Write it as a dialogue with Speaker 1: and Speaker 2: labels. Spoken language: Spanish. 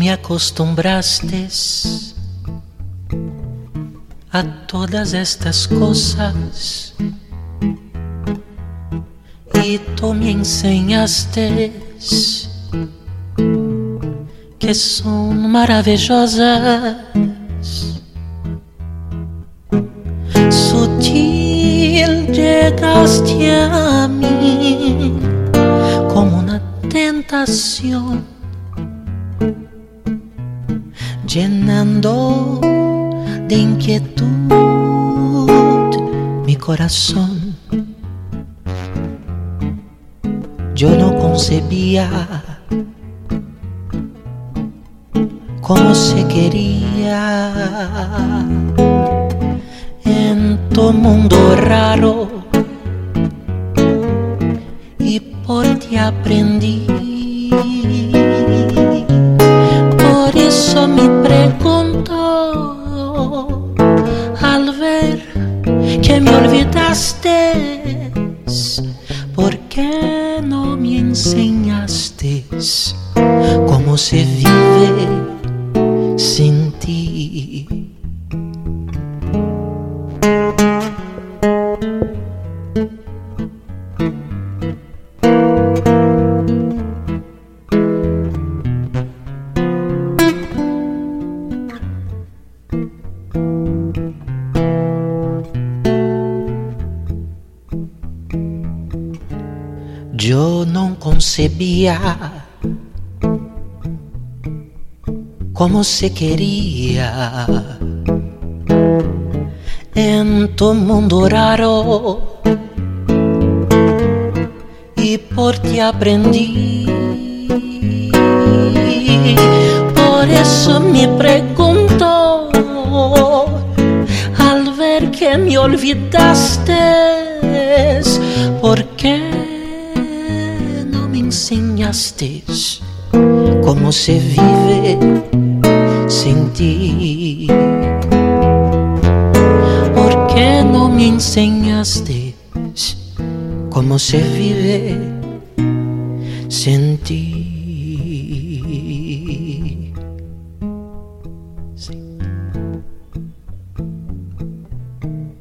Speaker 1: me acostumbraste a todas estas cosas y tú me enseñaste que son maravillosas. Sutil llegaste a mí como una tentación, llenando de inquietud mi corazón. Yo no concebía cómo se quería en tu mundo raro, y por ti aprendí. Por eso me pregunto al ver que me olvidaste, ¿por qué no me enseñaste cómo se vive sin ti? Yo no concebía cómo se quería en tu mundo raro, y por ti aprendí. Por eso me pregunto al ver que me olvidaste, ¿por qué enseñaste cómo se vive sin ti? ¿Por qué no me enseñaste cómo se vive sin ti?